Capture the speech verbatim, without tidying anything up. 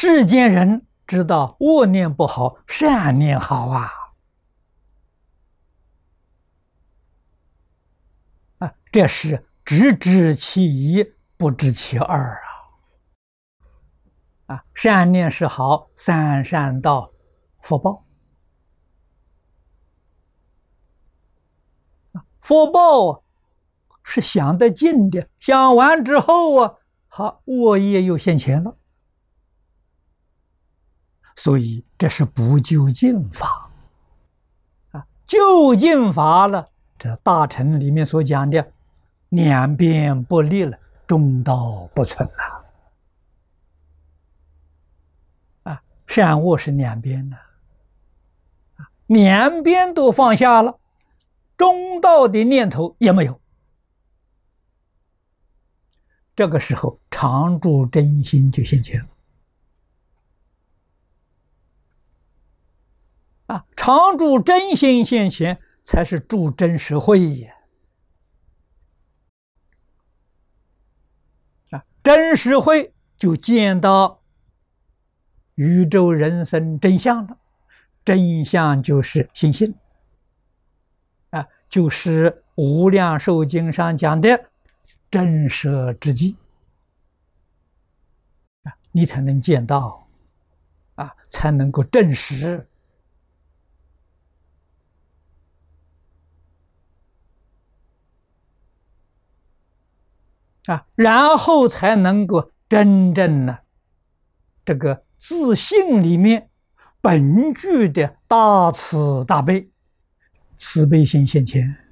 世间人知道恶念不好，善念好啊！啊，这是只知其一，不知其二啊！啊，善念是好，三善道福报。福报是享得尽的，享完之后啊，好，恶业又现前了。所以这是不究竟法啊！究竟法了，这大乘里面所讲的两边不立了，中道不存了啊！善恶是两边的啊，两边都放下了，中道的念头也没有。这个时候，常住真心就现前了。啊，常住真心现前，才是住真实慧也。啊，真实慧就见到宇宙人生真相了，真相就是心性。啊，就是无量寿经上讲的真实之际。啊，你才能见到，啊，才能够证实。啊，然后才能够真正呢，这个自信里面本具的大慈大悲、慈悲心现前。